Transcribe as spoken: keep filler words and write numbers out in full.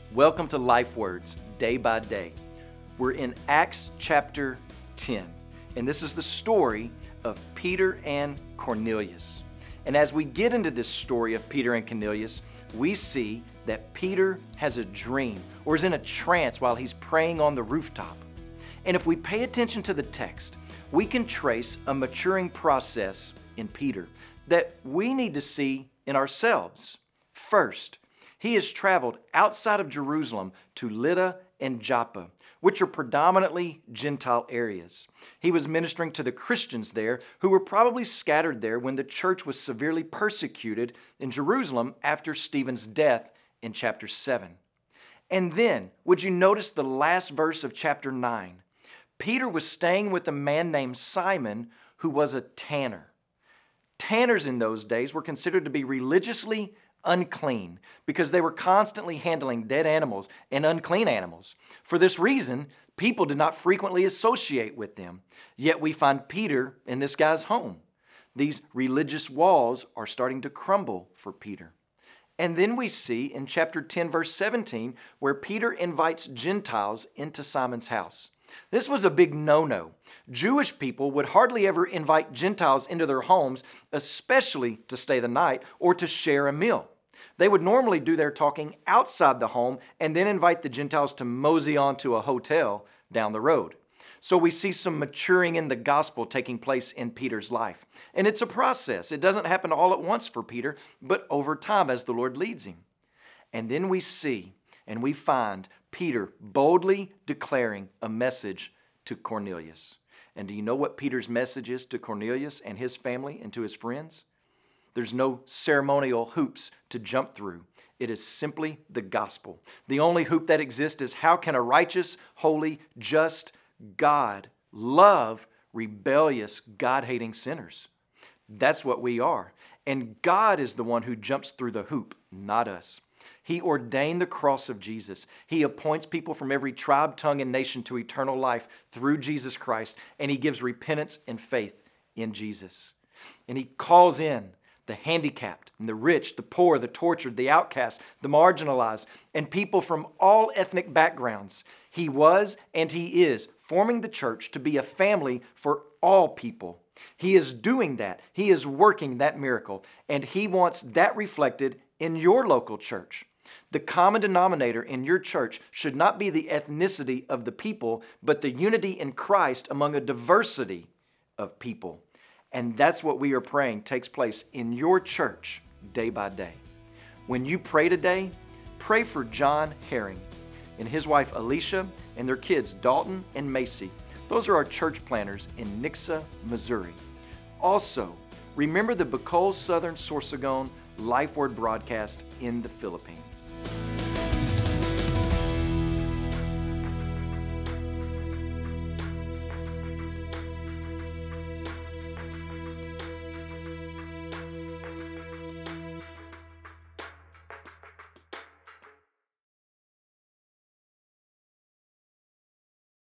Welcome to Life Words, Day by Day. We're in Acts chapter ten, and this is the story of Peter and Cornelius. And as we get into this story of Peter and Cornelius, we see that Peter has a dream or is in a trance while he's praying on the rooftop. And if we pay attention to the text, we can trace a maturing process in Peter that we need to see in ourselves. First, he has traveled outside of Jerusalem to Lydda and Joppa, which are predominantly Gentile areas. He was ministering to the Christians there who were probably scattered there when the church was severely persecuted in Jerusalem after Stephen's death in chapter seven. And then, would you notice the last verse of chapter nine? Peter was staying with a man named Simon who was a tanner. Tanners in those days were considered to be religiously unclean because they were constantly handling dead animals and unclean animals. For this reason, people did not frequently associate with them. Yet we find Peter in this guy's home. These religious walls are starting to crumble for Peter. And then we see in chapter ten, verse seventeen, where Peter invites Gentiles into Simon's house. This was a big no-no. Jewish people would hardly ever invite Gentiles into their homes, especially to stay the night or to share a meal. They would normally do their talking outside the home and then invite the Gentiles to mosey on to a hotel down the road. So we see some maturing in the gospel taking place in Peter's life. And it's a process. It doesn't happen all at once for Peter, but over time as the Lord leads him. And then we see and we find Peter boldly declaring a message to Cornelius. And do you know what Peter's message is to Cornelius and his family and to his friends? There's no ceremonial hoops to jump through. It is simply the gospel. The only hoop that exists is how can a righteous, holy, just God love rebellious, God-hating sinners? That's what we are. And God is the one who jumps through the hoop, not us. He ordained the cross of Jesus. He appoints people from every tribe, tongue, and nation to eternal life through Jesus Christ, and He gives repentance and faith in Jesus. And He calls in the handicapped, and the rich, the poor, the tortured, the outcast, the marginalized, and people from all ethnic backgrounds. He was and He is forming the church to be a family for all people. He is doing that. He is working that miracle, and He wants that reflected in your local church. The common denominator in your church should not be the ethnicity of the people, but the unity in Christ among a diversity of people. And that's what we are praying takes place in your church day by day. When you pray today, pray for John Herring and his wife Alicia and their kids Dalton and Macy. Those are our church planners in Nixa, Missouri. Also, remember the Bicol Southern Sorsogon Life Word broadcast in the Philippines.